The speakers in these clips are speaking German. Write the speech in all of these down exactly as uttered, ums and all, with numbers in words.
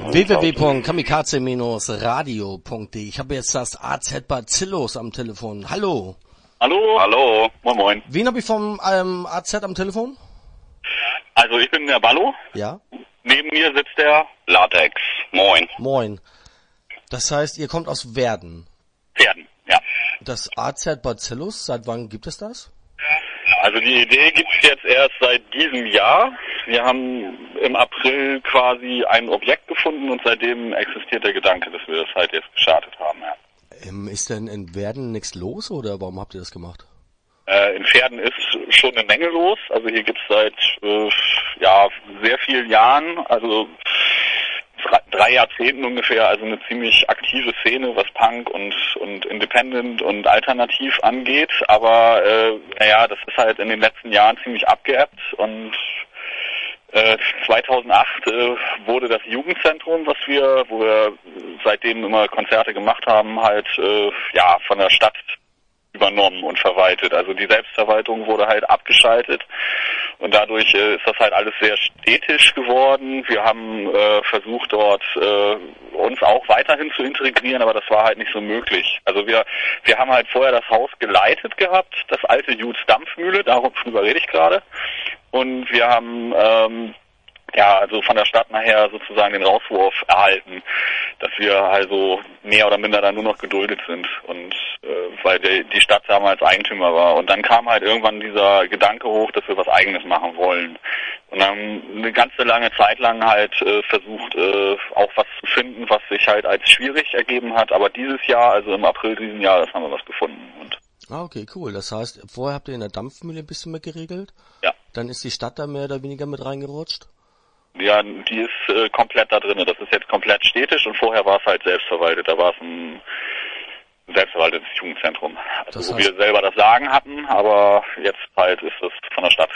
w w w punkt kamikaze radio punkt de. Ich habe jetzt das A Z Bacillus am Telefon. Hallo. Hallo. Hallo. Moin moin. Wen habe ich vom ähm, A Z am Telefon? Also ich bin der Ballo. Ja. Neben mir sitzt der Latex. Moin. Moin. Das heißt, ihr kommt aus Werden. Werden, ja. Das A Z Bacillus, seit wann gibt es das? Also die Idee gibt es jetzt erst seit diesem Jahr. Wir haben im April quasi ein Objekt gefunden und seitdem existiert der Gedanke, dass wir das halt jetzt gestartet haben. Ja. Ähm, ist denn in Werden nichts los oder warum habt ihr das gemacht? Äh, in Pferden ist schon eine Menge los. Also hier gibt es seit äh, ja sehr vielen Jahren, also drei Jahrzehnten ungefähr, also eine ziemlich aktive Szene, was Punk und und Independent und Alternativ angeht. Aber äh, naja, das ist halt in den letzten Jahren ziemlich abgeebbt und äh, zweitausendacht äh, wurde das Jugendzentrum, was wir, wo wir seitdem immer Konzerte gemacht haben, halt äh, ja von der Stadt übernommen und verwaltet. Also die Selbstverwaltung wurde halt abgeschaltet und dadurch äh, ist das halt alles sehr städtisch geworden. Wir haben äh, versucht dort äh, uns auch weiterhin zu integrieren, aber das war halt nicht so möglich. Also wir wir haben halt vorher das Haus geleitet gehabt, das alte Juts Dampfmühle, darüber rede ich gerade. Und wir haben ähm, ja, also von der Stadt nachher sozusagen den Rauswurf erhalten, dass wir also mehr oder minder dann nur noch geduldet sind und äh, weil die, die Stadt damals Eigentümer war. Und dann kam halt irgendwann dieser Gedanke hoch, dass wir was Eigenes machen wollen. Und dann eine ganze lange Zeit lang halt äh, versucht, äh, auch was zu finden, was sich halt als schwierig ergeben hat. Aber dieses Jahr, also im April diesen Jahres, haben wir was gefunden. Und ah, okay, cool. Das heißt, vorher habt ihr in der Dampfmühle ein bisschen mit geregelt? Ja. Dann ist die Stadt da mehr oder weniger mit reingerutscht? Ja, die ist äh, komplett da drin. Das ist jetzt komplett städtisch und vorher war es halt selbstverwaltet. Da war es ein selbstverwaltetes Jugendzentrum. Also das heißt, wo wir selber das Sagen hatten, aber jetzt halt ist es von der Stadt.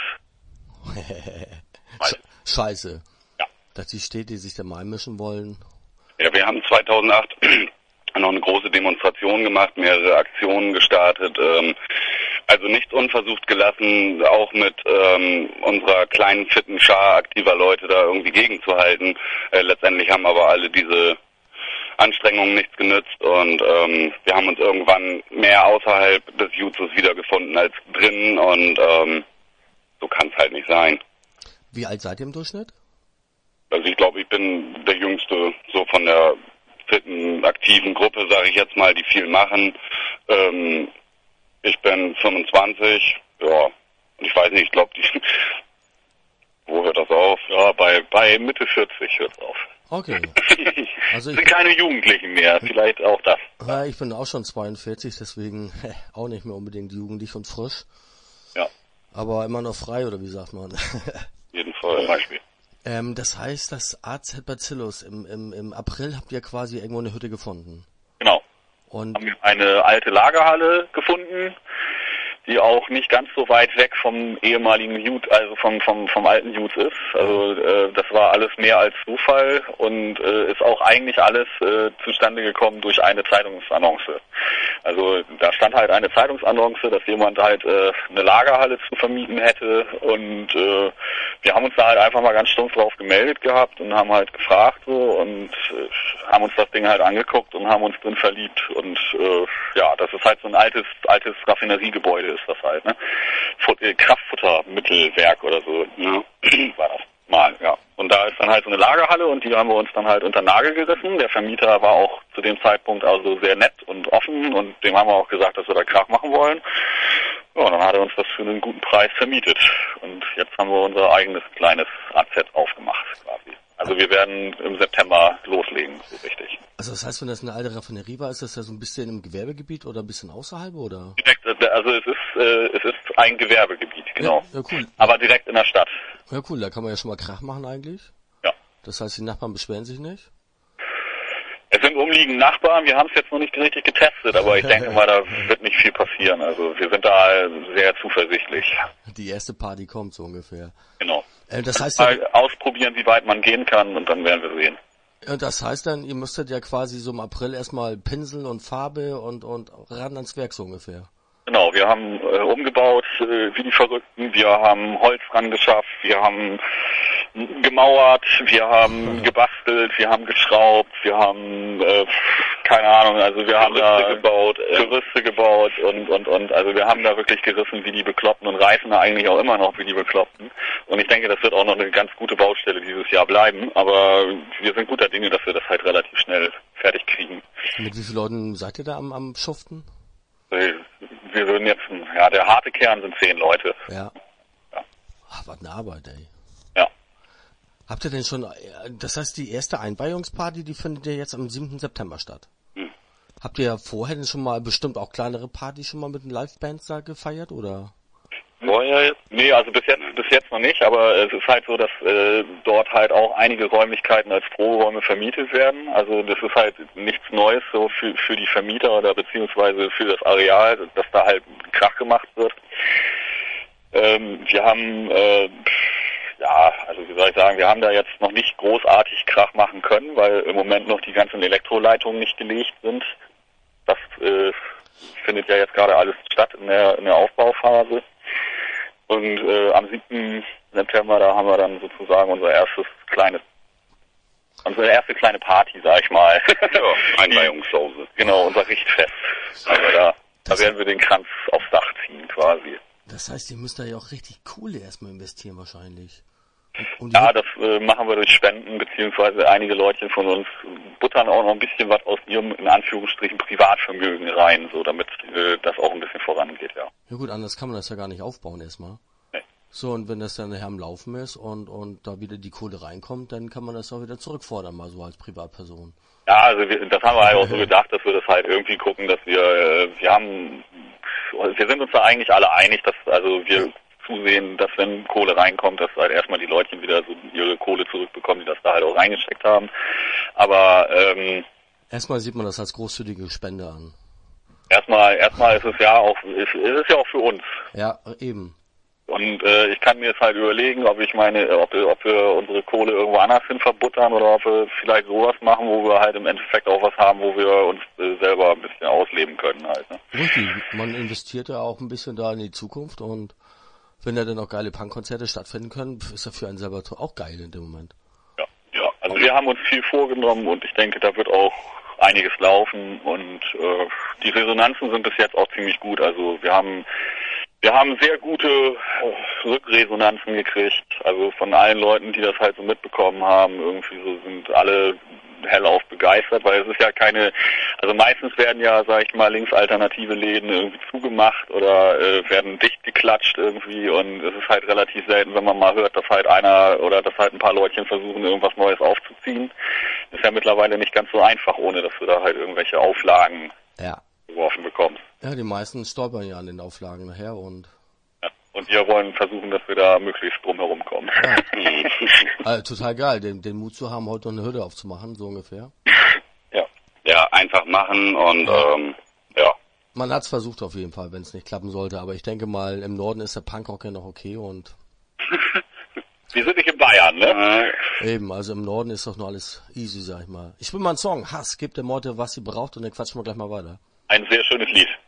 Scheiße. Ja. Dass die Städte sich da mal einmischen wollen. Ja, wir haben zweitausendacht noch eine große Demonstration gemacht, mehrere Aktionen gestartet. Ähm, Also nichts unversucht gelassen, auch mit ähm, unserer kleinen, fitten Schar aktiver Leute da irgendwie gegenzuhalten. Äh, letztendlich haben aber alle diese Anstrengungen nichts genützt und ähm, wir haben uns irgendwann mehr außerhalb des Jutsus wiedergefunden als drinnen und ähm, so kann es halt nicht sein. Wie alt seid ihr im Durchschnitt? Also ich glaube, ich bin der Jüngste so von der fitten, aktiven Gruppe, sage ich jetzt mal, die viel machen. Ähm, Ich bin fünfundzwanzig, ja, und ich weiß nicht, ich glaube, wo hört das auf? Ja, bei bei Mitte vierzig hört es auf. Okay. Also ich sind keine Jugendlichen mehr, vielleicht auch das. Ja, ich bin auch schon zweiundvierzig, deswegen hä, auch nicht mehr unbedingt jugendlich und frisch. Ja. Aber immer noch frei, oder wie sagt man? Jeden Fall, zum Beispiel. Ähm, das heißt, das A Z Bacillus, im, im, im April habt ihr quasi irgendwo eine Hütte gefunden. Genau. Und haben eine alte Lagerhalle gefunden, die auch nicht ganz so weit weg vom ehemaligen Jut, also vom vom vom alten Jut ist. Also äh, das war alles mehr als Zufall und äh, ist auch eigentlich alles äh, zustande gekommen durch eine Zeitungsannonce. Also da stand halt eine Zeitungsannonce, dass jemand halt äh, eine Lagerhalle zu vermieten hätte und äh, wir haben uns da halt einfach mal ganz stumpf drauf gemeldet gehabt und haben halt gefragt so und äh, haben uns das Ding halt angeguckt und haben uns drin verliebt und äh, ja, das ist halt so ein altes altes Raffineriegebäude ist das halt, ne? Kraftfuttermittelwerk oder so, ne? War das mal, ja. Und da ist dann halt so eine Lagerhalle und die haben wir uns dann halt unter den Nagel gerissen. Der Vermieter war auch zu dem Zeitpunkt also sehr nett und offen und dem haben wir auch gesagt, dass wir da Krach machen wollen. Ja, und dann hat er uns das für einen guten Preis vermietet. Und jetzt haben wir unser eigenes kleines A Z aufgemacht quasi. Also wir werden im September loslegen, so richtig. Also das heißt, wenn das eine alte Raffinerie war, ist das ja so ein bisschen im Gewerbegebiet oder ein bisschen außerhalb, oder? Direkt, also es ist äh, es ist ein Gewerbegebiet, genau. Ja, ja, cool. Aber direkt in der Stadt. Ja, cool, da kann man ja schon mal Krach machen eigentlich. Ja. Das heißt, die Nachbarn beschweren sich nicht? Es sind umliegende Nachbarn, wir haben es jetzt noch nicht richtig getestet, aber ich denke mal, da wird nicht viel passieren. Also wir sind da sehr zuversichtlich. Die erste Party kommt so ungefähr. Genau. Äh, das heißt mal ja, ausprobieren, wie weit man gehen kann und dann werden wir sehen. Und das heißt dann, ihr müsstet ja quasi so im April erstmal Pinsel und Farbe und und ran ans Werk so ungefähr. Genau, wir haben äh, umgebaut äh, wie die Verrückten, wir haben Holz rangeschafft, wir haben gemauert, wir haben gebastelt, wir haben geschraubt, wir haben äh, keine Ahnung, also wir Gerüste haben da gebaut, äh, Gerüste gebaut und und und also wir haben da wirklich gerissen wie die Bekloppten und reißen da eigentlich auch immer noch wie die Bekloppten. Und ich denke, das wird auch noch eine ganz gute Baustelle dieses Jahr bleiben, aber wir sind guter Dinge, dass wir das halt relativ schnell fertig kriegen. Mit wie vielen Leuten seid ihr da am, am Schuften? Wir würden jetzt, ja, der harte Kern sind zehn Leute. Ja. ja. Ach, was eine Arbeit, ey. Ja. Habt ihr denn schon, das heißt, die erste Einweihungsparty, die findet ja jetzt am siebten September statt. Hm. Habt ihr ja vorher denn schon mal bestimmt auch kleinere Partys schon mal mit den Live-Bands da gefeiert, oder? Vorher? Nee, also bis jetzt, bis jetzt noch nicht, aber es ist halt so, dass äh, dort halt auch einige Räumlichkeiten als Proberäume vermietet werden. Also das ist halt nichts Neues so für, für die Vermieter oder beziehungsweise für das Areal, dass da halt Krach gemacht wird. Ähm, wir haben, äh, ja, also wie soll ich sagen, wir haben da jetzt noch nicht großartig Krach machen können, weil im Moment noch die ganzen Elektroleitungen nicht gelegt sind. Das äh, findet ja jetzt gerade alles statt in der, in der Aufbauphase. Und äh, am siebten September, da haben wir dann sozusagen unser erstes kleines, unsere erste kleine Party, sag ich mal. Ja, Einweihungshause. Genau, unser Richtfest. Also da, da werden wir den Kranz aufs Dach ziehen quasi. Das heißt, ihr müsst da ja auch richtig Kohle erstmal investieren wahrscheinlich. Und ja, das äh, machen wir durch Spenden, beziehungsweise einige Leute von uns buttern auch noch ein bisschen was aus ihrem, in Anführungsstrichen, Privatvermögen rein, so damit äh, das auch ein bisschen vorangeht, ja. Ja gut, anders kann man das ja gar nicht aufbauen erstmal. Nee. So, und wenn das dann nachher am Laufen ist und und da wieder die Kohle reinkommt, dann kann man das auch wieder zurückfordern, mal so als Privatperson. Ja, also wir, das haben wir halt auch so gedacht, dass wir das halt irgendwie gucken, dass wir, äh, wir haben, wir sind uns da eigentlich alle einig, dass, also wir zusehen, dass wenn Kohle reinkommt, dass halt erstmal die Leutchen wieder so ihre Kohle zurückbekommen, die das da halt auch reingesteckt haben. Aber ähm, erstmal sieht man das als großzügige Spende an. Erstmal, erstmal ist es ja auch, ist, ist es ja auch für uns. Ja, eben. Und äh, ich kann mir jetzt halt überlegen, ob ich meine, ob, ob wir unsere Kohle irgendwo anders hin verbuttern oder ob wir vielleicht sowas machen, wo wir halt im Endeffekt auch was haben, wo wir uns äh, selber ein bisschen ausleben können halt. Ne? Richtig, man investiert ja auch ein bisschen da in die Zukunft und wenn da dann auch geile Punkkonzerte stattfinden können, ist das für einen selber auch geil in dem Moment. Ja, ja. Also wir haben uns viel vorgenommen und ich denke, da wird auch einiges laufen und äh, die Resonanzen sind bis jetzt auch ziemlich gut. Also wir haben wir haben sehr gute äh, Rückresonanzen gekriegt. Also von allen Leuten, die das halt so mitbekommen haben, irgendwie so sind alle hellauf begeistert, weil es ist ja keine, also meistens werden ja, sag ich mal, linksalternative Läden irgendwie zugemacht oder äh, werden dicht geklatscht irgendwie und es ist halt relativ selten, wenn man mal hört, dass halt einer oder dass halt ein paar Leutchen versuchen, irgendwas Neues aufzuziehen. Ist ja mittlerweile nicht ganz so einfach, ohne dass du da halt irgendwelche Auflagen ja. geworfen bekommst. Ja, die meisten stolpern ja an den Auflagen nachher und ja. Und wir wollen versuchen, dass wir da möglichst drum herum kommen. Ja. Also, total geil, den, den Mut zu haben, heute noch eine Hürde aufzumachen, so ungefähr. Ja, ja, einfach machen und ja. Ähm, ja. Man hat's versucht auf jeden Fall, wenn es nicht klappen sollte, aber ich denke mal, im Norden ist der Punkrock ja noch okay und wir sind nicht in Bayern, ne? Eben, also im Norden ist doch nur alles easy, sag ich mal. Ich will mal einen Song, Hass, gebt der Morte, was sie braucht und dann quatschen wir gleich mal weiter. Ein sehr schönes Lied.